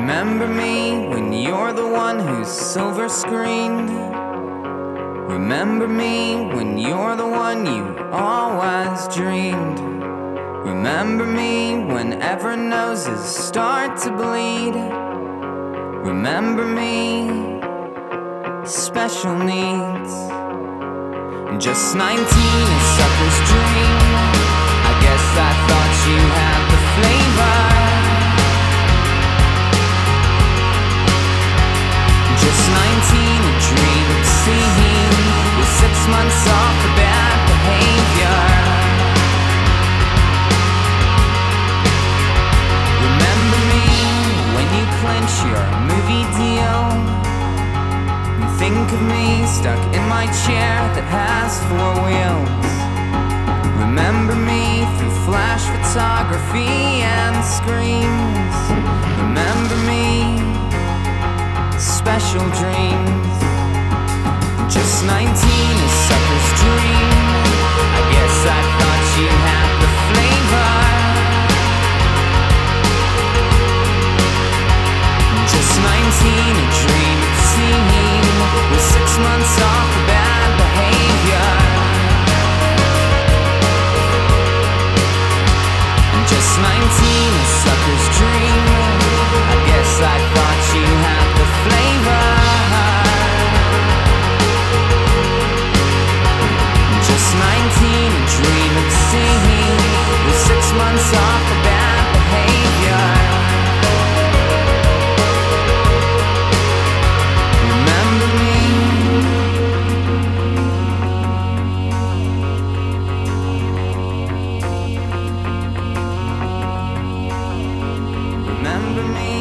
Remember me when you're the one who's silver screened. Remember me when you're the one you always dreamed. Remember me whenever noses start to bleed. Remember me, special needs. Just 19, a sucker's dream. I guess I thought you had the flavor. Just 19, a dream obscene, with 6 months off for bad behavior. Remember me when you clinch your movie deal. Think of me stuck in my chair that has 4 wheels. Remember me through flash photography and screens. Remember me, special dreams. Just 19, a sucker's dream. I guess I thought you had the flavor. Just 19, a dream obscene, with 6 months off for bad behavior. Just 19, a sucker's dream. I guess I thought you had the flavor. Just 19, a dream obscene, with 6 months off for bad behavior. Remember me.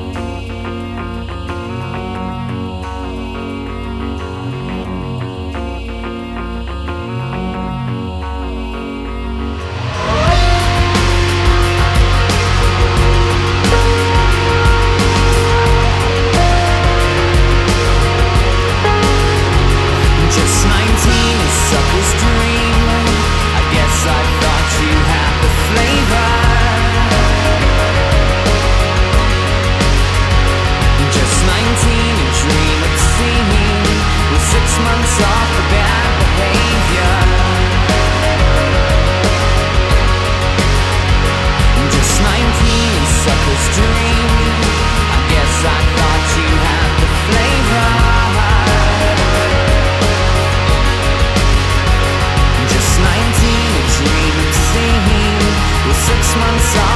Just 19, a sucker's dream. I guess I thought you had the flavor. Just 19, a dream obscene, with 6 months off for bad behavior. Just 19, a sucker's dream. I guess I thought you had the flavor. Just 19, a dream obscene, with 6 months off.